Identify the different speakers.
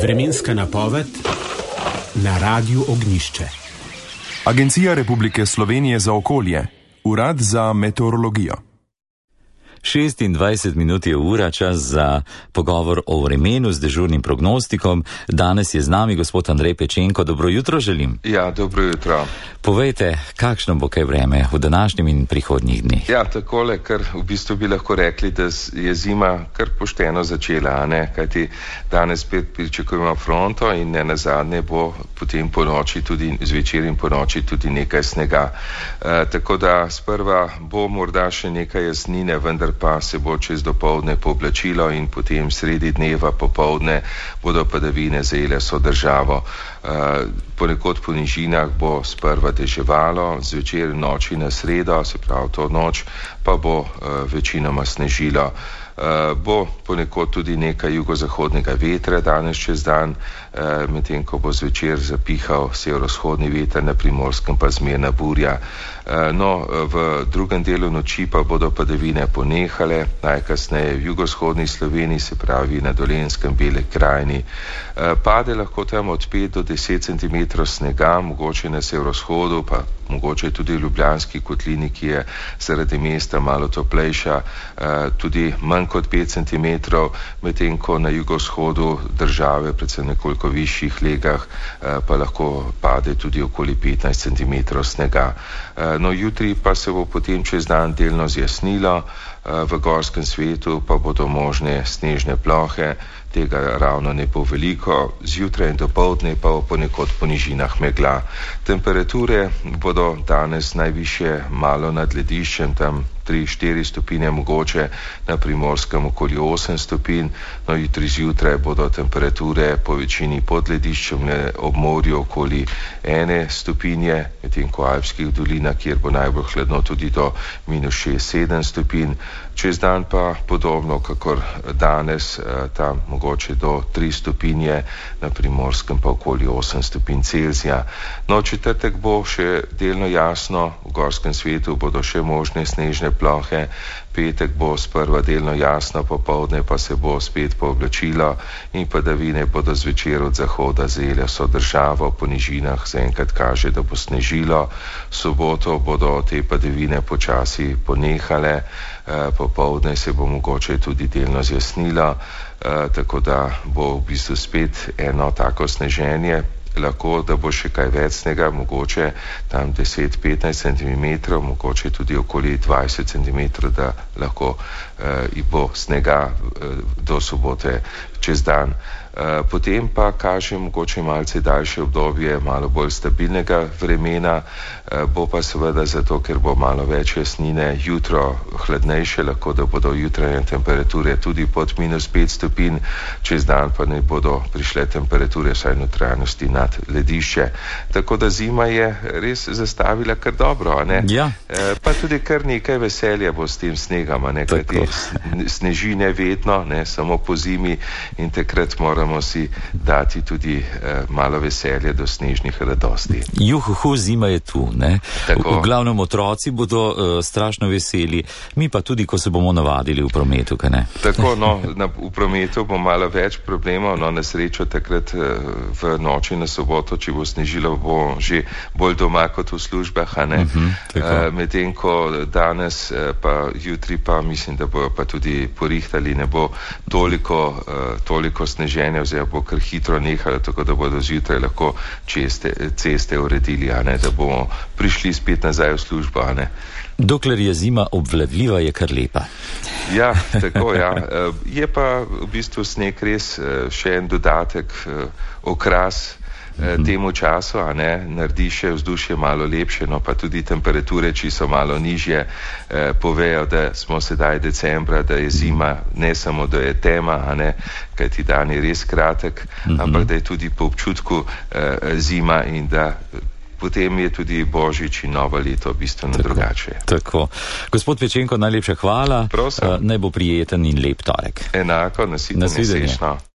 Speaker 1: Vremenska napoved na Radiu Ognjišče.
Speaker 2: Agencija Republike Slovenije za okolje, Urad za meteorologijo.
Speaker 3: 26 minut je ura, čas za pogovor o vremenu z dežurnim prognostikom. Danes je z nami gospod Andrej Pečenko. Dobro jutro želim.
Speaker 4: Ja, dobro jutro.
Speaker 3: Povejte, kakšno bo kaj vreme v današnjem in prihodnjih dneh?
Speaker 4: Ja, takole, ker v bistvu bi lahko rekli, da je zima kar pošteno začela, kajti danes spet pričakujemo fronto in ne nazadnje bo potem po noči tudi, zvečer in po noči tudi nekaj snega. Tako da sprva bo morda še nekaj jasnine, vendar pa se bo čez dopoldne pooblačilo in potem sredi dneva popoldne bodo padavine zajele vso državo. Ponekod po nižinah bo sprva deževalo, zvečer noči na sredo, se pravi to noč, pa bo večinoma snežilo. Bo ponekod tudi nekaj jugozahodnega vetra danes čez dan, medtem ko bo zvečer zapihal severovzhodni veter, na Primorskem pa zmerna burja. No, v drugem delu noči pa bodo padavine ponehale, najkasneje v jugovzhodni Sloveniji, se pravi na Dolenjskem, Beli krajini. Pade lahko tam od 5 do 10 cm snega, mogoče na severovzhodu, pa mogoče tudi v Ljubljanski kotlini, ki je zaradi mesta malo toplejša, tudi manj kot 5 cm, medtem ko na jugovzhodu države, predvsem nekoliko višjih legah, pa lahko pade tudi okoli 15 cm snega. No, jutri pa se bo potem čez dan delno zjasnilo, v gorskem svetu pa bodo možne snežne plohe, tega ravno ne bo veliko, zjutraj in dopoldne pa bo ponekod po nižinah megla. Temperature bodo danes najvišje malo nad lediščem, tam 3-4 stopinje mogoče, na Primorskem okoli 8 stopinj, no jutri zjutraj bodo temperature po večini pod lediščem, ob morju okoli 1 stopinje, medtem ko v alpskih dolinah, kjer bo najbolj hladno, tudi do -6-7 stopinj. Čez dan pa podobno kakor danes, tam mogoče do 3 stopinje, na Primorskem pa okoli 8 stopinj Celzija. No, četrtek bo še delno jasno, v gorskem svetu bodo še možne snežne plohe, petek bo sprva delno jasno, popoldne pa se bo spet pooblačilo in padavine bodo zvečer od zahoda zajele vso državo, po nižinah zaenkrat kaže, da bo snežilo. V soboto bodo te padavine počasi ponehale, popoldne se bo mogoče tudi delno zjasnilo, tako da bo v bistvu spet eno tako sneženje. Lahko, da bo še kaj več snega, mogoče tam 10-15 cm, mogoče tudi okoli 20 cm, da lahko bo snega do sobote čez dan. Potem pa kaže mogoče malce daljše obdobje malo bolj stabilnega vremena, bo pa seveda zato, ker bo malo več jasnine, jutro hladnejše, lahko da bodo jutranje temperature tudi pod -5 stopinj, čez dan pa ne bodo prišle temperature vsaj v notranjosti nad ledišče. Tako da zima je res zastavila kar dobro,
Speaker 3: Ja.
Speaker 4: Pa tudi kar nekaj veselja bo s tem snegom, kajti snežine vedno, samo po zimi, in takrat moramo si dati tudi malo veselje do snežnih radosti.
Speaker 3: Juhuhu, zima je tu, ne? V glavnem otroci bodo strašno veseli, mi pa tudi, ko se bomo navadili v prometu, kaj ne?
Speaker 4: Tako, v prometu bo malo več problemov, na srečo takrat v noči na soboto, če bo snežilo, bo že bolj doma kot v službah, medtem ko danes pa jutri pa mislim, da bojo pa tudi porihtali, ne bo toliko sneženja, oziroma bo kar hitro nehalo, tako da bodo zjutraj lahko ceste uredili, da bomo prišli spet nazaj v službo.
Speaker 3: Dokler je zima obvladljiva, je kar lepa.
Speaker 4: Ja, tako, ja. Je pa v bistvu sneg res še en dodatek, okras temu času, naredi še vzdušje malo lepše, pa tudi temperature, če so malo nižje, povejo, da smo sedaj decembra, da je zima, ne samo, da je tema, kajti dan je res kratek, ampak da je tudi po občutku zima in da potem je tudi Božič in novo leto bistveno drugače.
Speaker 3: Tako. Gospod Pečenko, najlepša hvala.
Speaker 4: Prosim.
Speaker 3: Naj bo prijeten in lep torek.
Speaker 4: Enako, naslednje.